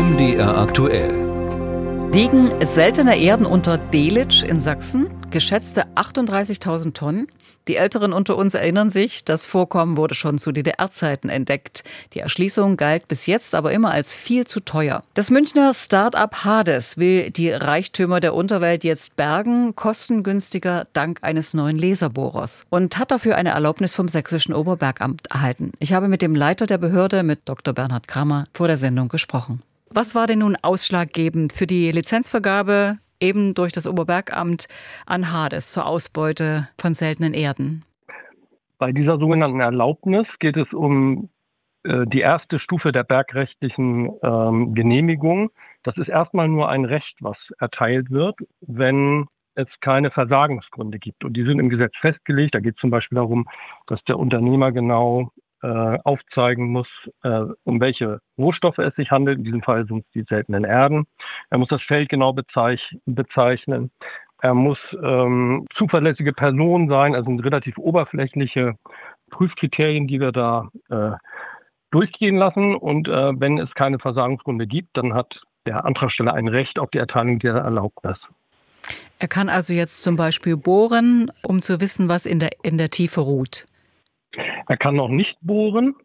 MDR aktuell. Liegen seltene Erden unter Delitzsch in Sachsen, geschätzte 38.000 Tonnen. Die Älteren unter uns erinnern sich, das Vorkommen wurde schon zu DDR-Zeiten entdeckt. Die Erschließung galt bis jetzt aber immer als viel zu teuer. Das Münchner Start-up Hades will die Reichtümer der Unterwelt jetzt bergen, kostengünstiger dank eines neuen Laserbohrers, und hat dafür eine Erlaubnis vom Sächsischen Oberbergamt erhalten. Ich habe mit dem Leiter der Behörde, mit Dr. Bernhard Kramer, vor der Sendung gesprochen. Was war denn nun ausschlaggebend für die Lizenzvergabe eben durch das Oberbergamt an Hades zur Ausbeute von seltenen Erden? Bei dieser sogenannten Erlaubnis geht es um die erste Stufe der bergrechtlichen Genehmigung. Das ist erstmal nur ein Recht, was erteilt wird, wenn es keine Versagensgründe gibt. Und die sind im Gesetz festgelegt. Da geht es zum Beispiel darum, dass der Unternehmer genau aufzeigen muss, um welche Rohstoffe es sich handelt. In diesem Fall sind es die seltenen Erden. Er muss das Feld genau bezeichnen. Er muss zuverlässige Person sein, also sind relativ oberflächliche Prüfkriterien, die wir da durchgehen lassen. Und wenn es keine Versagensgründe gibt, dann hat der Antragsteller ein Recht auf die Erteilung dieser Erlaubnis. Er kann also jetzt zum Beispiel bohren, um zu wissen, was in der Tiefe ruht. Er kann noch nicht bohren.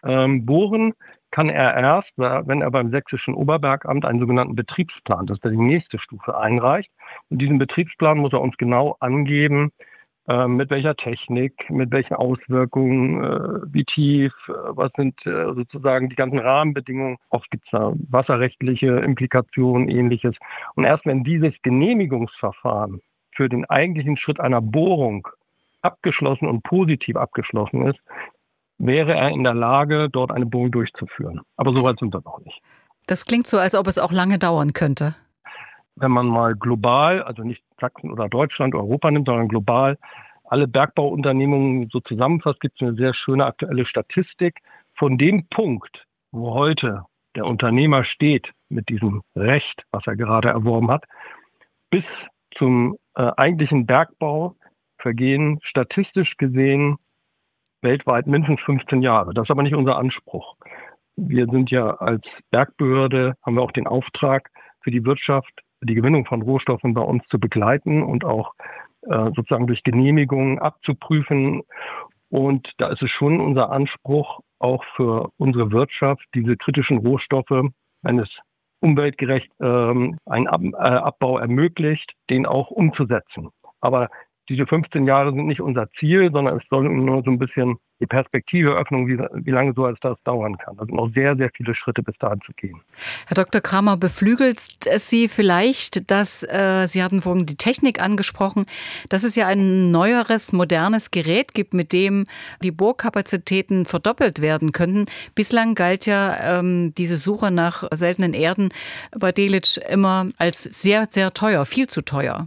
Bohren kann er erst, wenn er beim Sächsischen Oberbergamt einen sogenannten Betriebsplan, das ist die nächste Stufe, einreicht. Und diesen Betriebsplan muss er uns genau angeben, mit welcher Technik, mit welchen Auswirkungen, wie tief, was sind sozusagen die ganzen Rahmenbedingungen. Oft gibt es da wasserrechtliche Implikationen, Ähnliches. Und erst wenn dieses Genehmigungsverfahren für den eigentlichen Schritt einer Bohrung abgeschlossen und positiv abgeschlossen ist, wäre er in der Lage, dort eine Bohrung durchzuführen. Aber so weit sind wir noch nicht. Das klingt so, als ob es auch lange dauern könnte. Wenn man mal global, also nicht Sachsen oder Deutschland, Europa nimmt, sondern global, alle Bergbauunternehmungen so zusammenfasst, gibt es eine sehr schöne aktuelle Statistik. Von dem Punkt, wo heute der Unternehmer steht mit diesem Recht, was er gerade erworben hat, bis zum eigentlichen Bergbau vergehen statistisch gesehen weltweit mindestens 15 Jahre. Das ist aber nicht unser Anspruch. Wir sind ja als Bergbehörde, haben wir auch den Auftrag für die Wirtschaft, die Gewinnung von Rohstoffen bei uns zu begleiten und auch sozusagen durch Genehmigungen abzuprüfen. Und da ist es schon unser Anspruch, auch für unsere Wirtschaft, diese kritischen Rohstoffe, wenn es umweltgerecht einen Abbau ermöglicht, den auch umzusetzen. Aber diese 15 Jahre sind nicht unser Ziel, sondern es soll nur so ein bisschen die Perspektive öffnen, wie lange so als das dauern kann. Also noch sehr, sehr viele Schritte bis dahin zu gehen. Herr Dr. Kramer, beflügelt es Sie vielleicht, dass Sie hatten vorhin die Technik angesprochen, dass es ja ein neueres, modernes Gerät gibt, mit dem die Bohrkapazitäten verdoppelt werden könnten. Bislang galt ja diese Suche nach seltenen Erden bei Delitzsch immer als sehr, sehr teuer, viel zu teuer.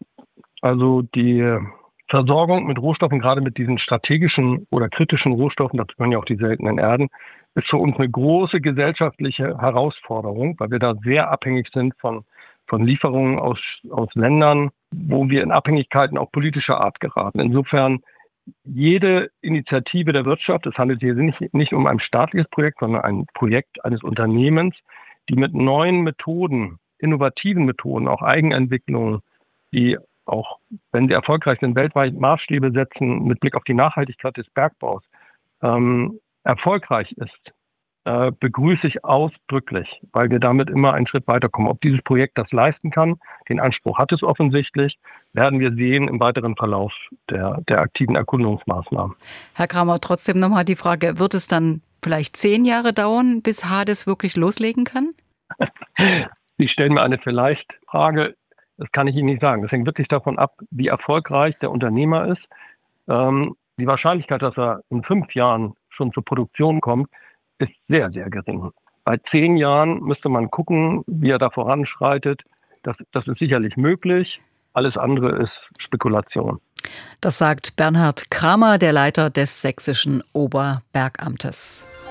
Also die Versorgung mit Rohstoffen, gerade mit diesen strategischen oder kritischen Rohstoffen, dazu gehören ja auch die seltenen Erden, ist für uns eine große gesellschaftliche Herausforderung, weil wir da sehr abhängig sind von Lieferungen aus Ländern, wo wir in Abhängigkeiten auch politischer Art geraten. Insofern jede Initiative der Wirtschaft, es handelt hier nicht um ein staatliches Projekt, sondern ein Projekt eines Unternehmens, die mit neuen Methoden, innovativen Methoden, auch Eigenentwicklungen, die auch wenn sie erfolgreich sind, weltweit Maßstäbe setzen mit Blick auf die Nachhaltigkeit des Bergbaus, erfolgreich ist, begrüße ich ausdrücklich, weil wir damit immer einen Schritt weiterkommen. Ob dieses Projekt das leisten kann, den Anspruch hat es offensichtlich, werden wir sehen im weiteren Verlauf der aktiven Erkundungsmaßnahmen. Herr Kramer, trotzdem nochmal die Frage, wird es dann vielleicht 10 Jahre dauern, bis Hades wirklich loslegen kann? Sie stellen mir eine Vielleicht-Frage. Das kann ich Ihnen nicht sagen. Das hängt wirklich davon ab, wie erfolgreich der Unternehmer ist. Die Wahrscheinlichkeit, dass er in 5 Jahren schon zur Produktion kommt, ist sehr, sehr gering. Bei 10 Jahren müsste man gucken, wie er da voranschreitet. Das ist sicherlich möglich. Alles andere ist Spekulation. Das sagt Bernhard Kramer, der Leiter des Sächsischen Oberbergamtes.